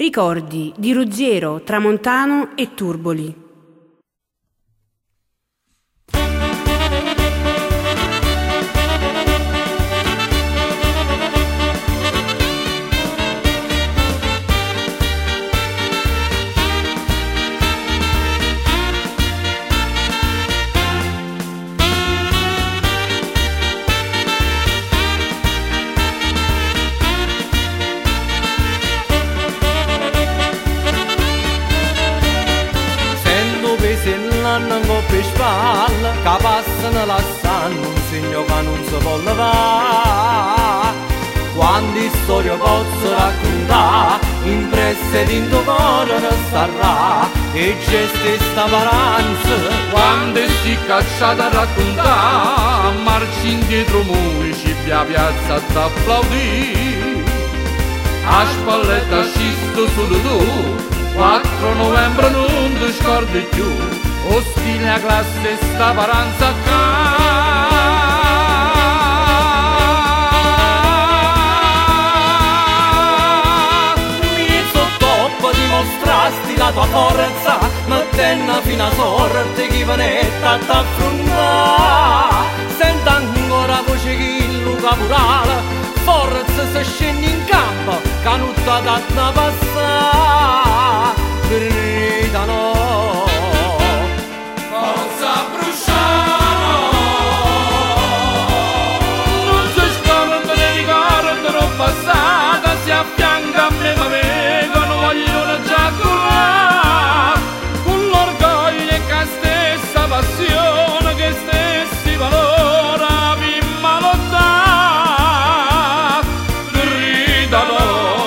Ricordi di Ruggiero, Tramontano e Turboli. Un coppa e spalla che passano lasciando un segno che non si può levare. Quante storie posso raccontare impresse dentro cuore resterà e gesti sta paranza. Quando si cacciata a raccontare marci indietro municipi a piazza t'applaudì. A spalletta scisto solo tu 4 novembre non ti scordi più. Ostile a classe sta paranza qua. Mi sottoppo dimostrasti la tua forza, mettendo fino a sorte chi venetta t'affrontare. Senta ancora voce che illuga purale, forza se scendi in campo, canutta da passare. Gridano Forza Brusciano, non si scorda di ricordo passata, si affianca a me ma vedono vogliono già curare, con l'orgoglio e che stessa passione, che stessi valori prima lottare, gridano.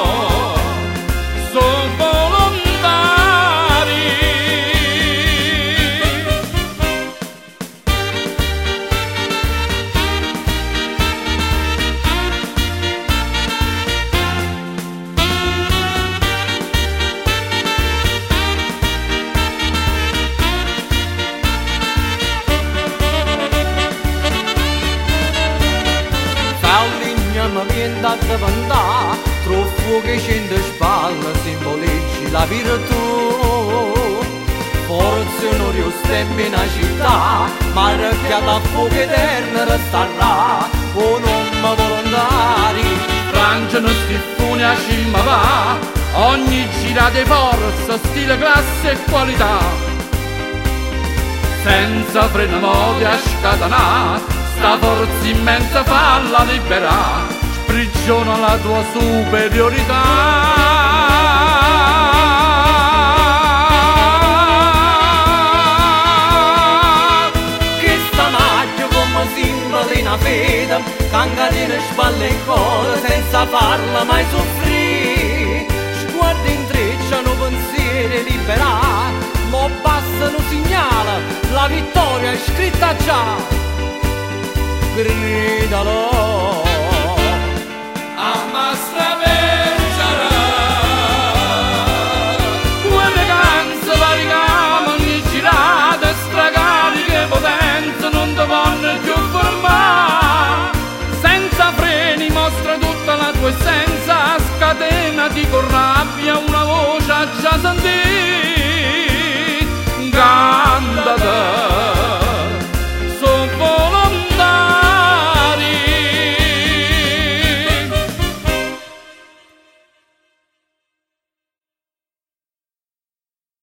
mi viene da davantare, troppo che scende spalle, simboleggi la virtù. Forse non riustemmi in città, ma arrabbiata a fuoco eterno resterà, con nome volontari. Francia non stiffone a cima va, ogni gira di forza, stile, classe e qualità. Senza freno modi a scatenare, sta forza immensa falla liberà, sprigiona la tua superiorità. Che sta maggio come simbolo di una fede, cangatine spalle e cuore senza farla mai soffrire. Sguardi intrecciano pensieri liberati, mo passano segnala, la vittoria è scritta già. Gridalo.